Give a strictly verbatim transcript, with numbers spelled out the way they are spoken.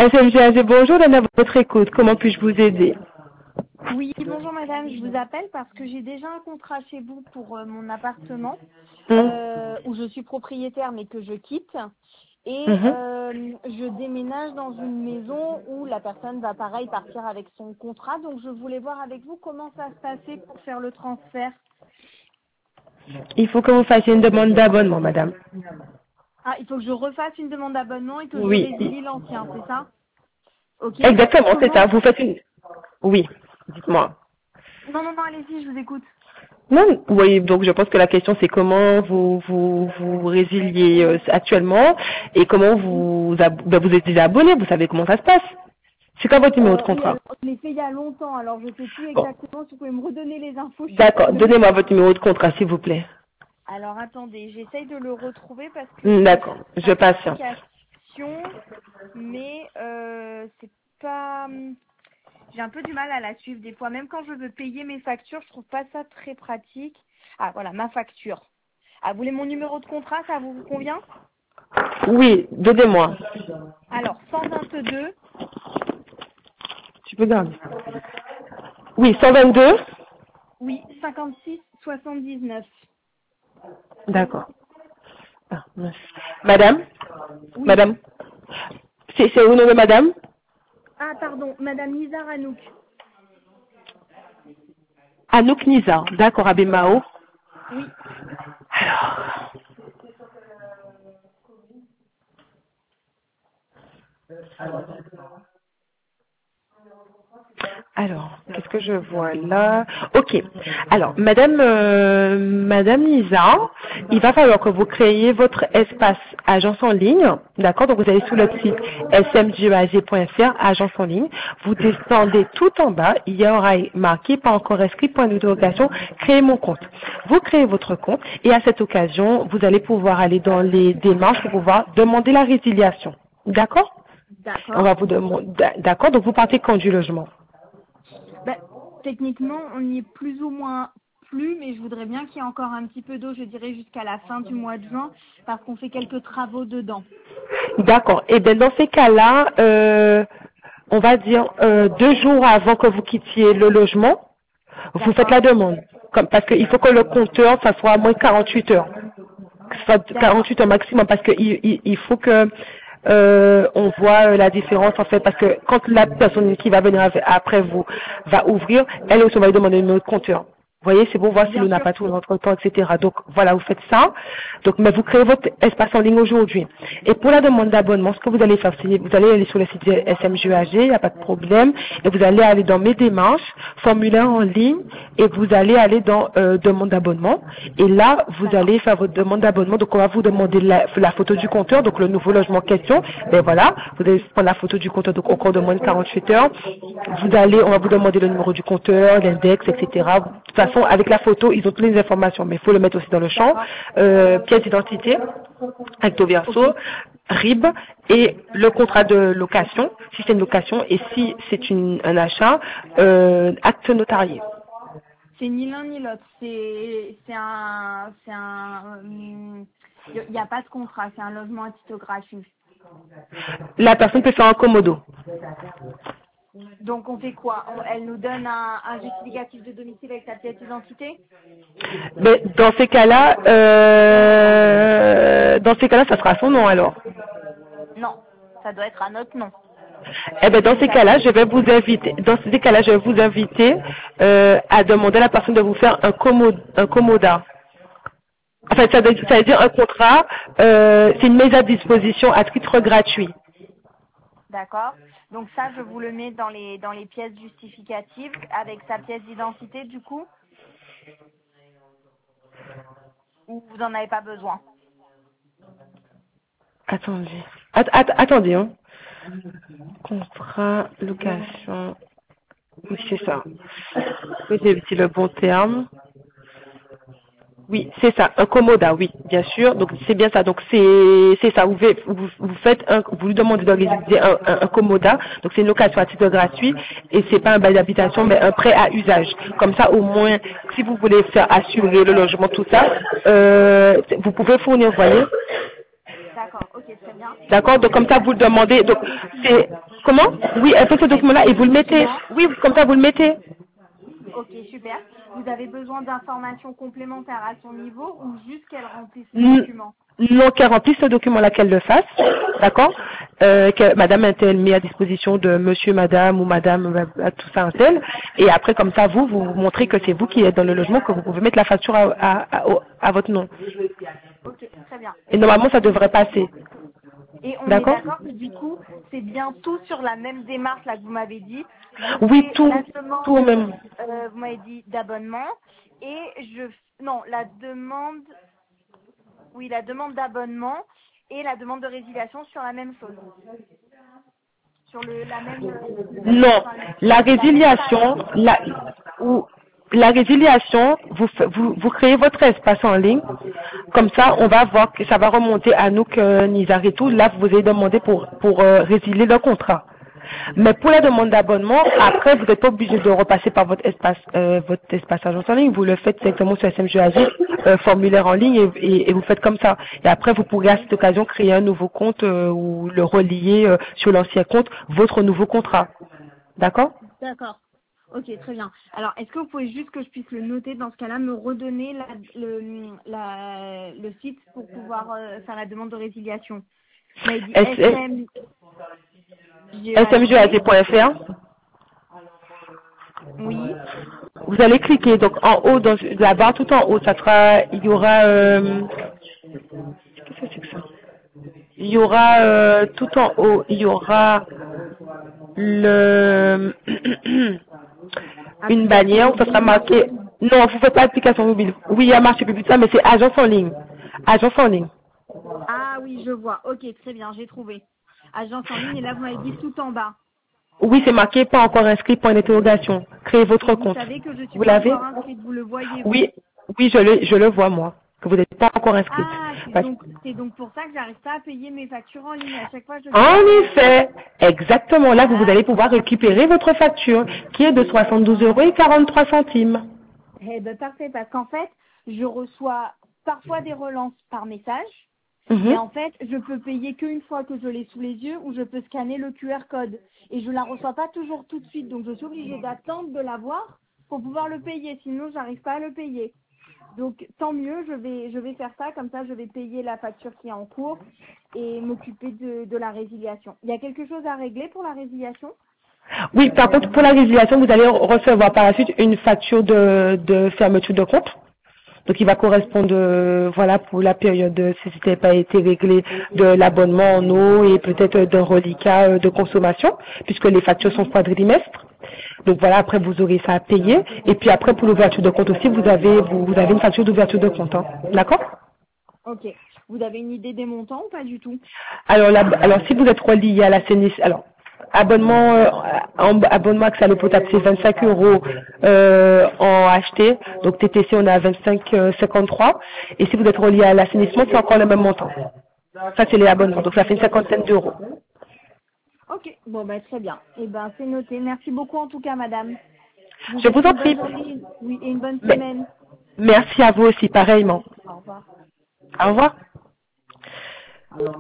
S M G A G, bonjour, Anna, votre écoute. Comment puis-je vous aider? Oui, bonjour madame, je vous appelle parce que j'ai déjà un contrat chez vous pour euh, mon appartement Hum, euh, où je suis propriétaire mais que je quitte et mhm. euh, je déménage dans une maison où la personne va pareil partir avec son contrat, donc je voulais voir avec vous comment ça se passait pour faire le transfert. Il faut que vous fassiez une demande d'abonnement, madame. Ah, il faut que je refasse une demande d'abonnement et que je Oui. résilie l'ancien, c'est ça? Ok, euh, Exactement, c'est ça. comment? Vous faites une... Oui, dites-moi. Non, non, non, allez-y, je vous écoute. Non, oui, donc je pense que la question c'est comment vous vous, vous résiliez euh, actuellement et comment vous ab- ben, vous êtes déjà abonné, vous savez comment ça se passe. C'est quoi votre numéro de Euh, oui, contrat? alors, je l'ai fait il y a longtemps, alors je sais plus Bon, exactement si vous pouvez me redonner les infos, je suis d'accord. preneuse. Donnez-moi votre numéro de contrat, s'il vous plaît. Alors attendez, j'essaye de le retrouver parce que Hmm, j'ai d'accord, je sa patiente. notification, mais euh, c'est pas. J'ai un peu du mal à la suivre des fois. Même quand je veux payer mes factures, je trouve pas ça très pratique. Ah voilà, ma facture. Ah, vous voulez mon numéro de contrat, ça vous convient? Oui, donnez-moi. Alors cent vingt-deux, Tu peux garder. Oui, cent vingt-deux. oui, cinquante-six soixante-dix-neuf. D'accord. Ah, mince. Madame, Oui. madame, c'est c'est au nom de madame Ah pardon, Madame Nizar Hanouk. Anouk Nizar. D'accord, Abimao. Oui. Alors, alors, qu'est-ce que je vois là? Ok. Alors, madame, euh, madame Nizar, il va falloir que vous créiez votre espace agence en ligne. D'accord? Donc, vous allez sur le site s m g a g point f r, agence en ligne. Vous descendez tout en bas. Il y aura marqué pas encore inscrit, point d'interrogation, créer mon compte. Vous créez votre compte et à cette occasion, vous allez pouvoir aller dans les démarches pour pouvoir demander la résiliation. D'accord? On D'accord. va vous demander, d'accord? Donc, vous partez quand du logement? Ben, techniquement, on y est plus ou moins plus, mais je voudrais bien qu'il y ait encore un petit peu d'eau, je dirais jusqu'à la fin du mois de juin, parce qu'on fait quelques travaux dedans. D'accord. Et bien dans ces cas-là, euh, on va dire euh, deux jours avant que vous quittiez le logement, vous faites la D'accord. demande. Comme, parce qu'il faut que le compteur, ça soit à moins de quarante-huit heures. Que ce soit D'accord. quarante-huit heures maximum, parce qu'il il, il faut que euh, on voit euh, la différence en fait, parce que quand la personne qui va venir av- après vous va ouvrir, elle aussi va lui demander le numéro de compteur. Vous voyez, c'est pour voir si Bien l'on n'a sûr. pas tout l'entretemps, et cetera. Donc voilà, vous faites ça. Donc, mais vous créez votre espace en ligne aujourd'hui. Et pour la demande d'abonnement, ce que vous allez faire, c'est vous allez aller sur le site S M G A G, il n'y a pas de problème, et vous allez aller dans mes démarches, formulaire en ligne, et vous allez aller dans euh, demande d'abonnement. Et là, vous D'accord. allez faire votre demande d'abonnement. Donc, on va vous demander la, la photo du compteur, donc le nouveau logement en question. Et voilà, vous allez prendre la photo du compteur, donc au cours de moins de quarante-huit heures. Vous allez, on va vous demander le numéro du compteur, l'index, et cetera. De toute façon, avec la photo, ils ont toutes les informations, mais il faut le mettre aussi dans le champ. D'accord. Euh, pièce d'identité, recto Ok. verso, R I B et le contrat de location, si c'est une location, et si c'est une- un achat, euh, acte notarié. C'est ni l'un ni l'autre. C'est c'est un c'est un hum, il n'y a pas de contrat. C'est un logement à titre gratuit. La personne peut faire un commodo. Donc on fait quoi? On- Elle nous donne un, un justificatif de domicile avec sa pièce d'identité? Mais dans ces cas-là, euh, dans ces cas-là, ça sera son nom alors. Non, ça doit être un autre nom. Eh ben dans Donc ces ça cas-là, je vais vous inviter. Dans ces cas-là, je vais vous inviter euh, à demander à la personne de vous faire un commo- un commoda. Enfin, ça veut, ça veut dire un contrat. Euh, c'est une mise à disposition à titre gratuit. D'accord. Donc ça, je vous le mets dans les dans les pièces justificatives avec sa pièce d'identité du coup, ou vous n'en avez pas besoin. Attendez. Att- att- attendez. Hein. Contrat, location. Oui, c'est ça. Oui, j'ai dit le bon terme. Oui, c'est ça, un commoda, oui, bien sûr. Donc c'est bien ça. Donc c'est c'est ça. Vous, faites- vous, vous faites un, vous lui demandez d'organiser un, un, un commoda. Donc c'est une location à titre gratuit et c'est pas un bail d'habitation, mais un prêt à usage. Comme ça, au moins, si vous voulez faire assurer le logement, tout ça, euh, vous pouvez fournir, vous voyez. D'accord. Ok, très bien. D'accord. Donc Donc comme ça, ça, vous le c'est demandez. Donc c'est c'est signé. Comment? Oui, elle fait ce document-là et vous le mettez. Oui, comme ça vous le mettez. Ok, super. Vous avez besoin d'informations complémentaires à son niveau ou juste qu'elle remplisse le N- document? Non, qu'elle remplisse ce document-là, qu'elle le fasse, d'accord, euh, que Madame Intel met à disposition de Monsieur, Madame ou Madame, euh, tout ça Intel, et après comme ça, vous, vous montrez que c'est vous qui êtes dans le logement, que vous pouvez mettre la facture à, à, à, au- à votre nom. Ok, très bien. Et Et donc, normalement, ça devrait passer, et on est d'accord? d'accord que du coup, c'est bien tout sur la même démarche là que vous m'avez dit. Je Oui, fais tout, la tout au demande, même. euh, vous m'avez dit d'abonnement, et je, non, la demande, oui, la demande d'abonnement et la demande de résiliation sur la même chose, sur le, la même, euh, Non, enfin, la la même résiliation, page. la, ou, la résiliation, vous, fa- vous, vous créez votre espace en ligne. Comme ça, on va voir que ça va remonter à nous que Nizar et tout. Là, vous avez demandé pour, pour euh, résilier le contrat. Mais pour la demande d'abonnement, après, vous n'êtes pas obligé de repasser par votre espace, euh, votre espace agence en ligne. Vous le faites directement sur S M G A G, euh, formulaire en ligne, et, et- et vous faites comme ça. Et après, vous pourrez à cette occasion créer un nouveau compte euh, ou le relier euh, sur l'ancien compte, votre nouveau contrat. D'accord? D'accord. Ok, très bien. Alors, est-ce que vous pouvez juste que je puisse le noter dans ce cas-là, me redonner la, le, la, le site pour pouvoir euh, faire la demande de résiliation? Vous m'avez dit S M G A G. S M G A G point F R. Oui. Vous allez cliquer donc en haut dans la barre tout en haut, ça sera, il y aura, euh, qu'est-ce que c'est que ça? Il y aura euh, tout en haut, il y aura le une Application bannière où ça sera mobile. marqué. Non, vous faites pas application mobile. Oui, il y a marché public ça, mais c'est agence en ligne. Agence en ligne. Ah oui, je vois. Ok, très bien, j'ai trouvé. Agence en ligne, et là, vous m'avez dit tout en bas. Oui, c'est marqué pas encore inscrit, point d'interrogation. Créez Et votre vous compte. savez que je suis Vous pas l'avez? encore inscrite, vous le voyez, vous. Oui, oui, je le, je le vois moi, que vous n'êtes pas encore inscrite. Ah, c'est Parce- donc, c'est donc pour ça que j'arrive pas à payer mes factures en ligne. À chaque fois, je En galère. effet, exactement là, vous Ah, allez pouvoir récupérer votre facture qui est de soixante-douze euros et quarante-trois centimes. eh ben parfait, parce qu'en fait, je reçois parfois des relances par message, mais Mhm. en fait, je peux payer qu'une fois que je l'ai sous les yeux ou je peux scanner le Q R code. Et je la reçois pas toujours tout de suite, donc je suis obligée d'attendre de l'avoir pour pouvoir le payer, sinon j'arrive pas à le payer. Donc tant mieux, je vais je vais faire ça, comme ça je vais payer la facture qui est en cours et m'occuper de, de la résiliation. Il y a quelque chose à régler pour la résiliation? Oui, par contre, pour la résiliation, vous allez recevoir par la suite une facture de, de fermeture de compte. Donc, il va correspondre, euh, voilà, pour la période, euh, si c'était pas été réglé, de l'abonnement en eau et peut-être euh, d'un reliquat euh, de consommation, puisque les factures sont quadrimestres. Donc voilà, après vous aurez ça à payer. Et puis après, pour l'ouverture de compte aussi, vous avez, vous, vous avez une facture d'ouverture de compte. Hein. D'accord? Ok. Vous avez une idée des montants ou pas du tout? Alors, la- alors si vous êtes relié à l'assainissement, alors abonnement, euh, en- abonnement accès à l'eau potable, c'est vingt-cinq euros euh, en acheté. Donc T T C, on est à vingt-cinq cinquante-trois. Et si vous êtes relié à l'assainissement, c'est encore le même montant. Ça, c'est les abonnements. Donc ça fait une cinquantaine d'euros. Ok, bon bah très bien. Eh ben c'est noté. Merci beaucoup en tout cas, madame. Je vous Je vous souhaite en une bonne prie. journée, oui, et une bonne Mais- semaine. merci à vous aussi, pareillement. Au revoir. Au revoir.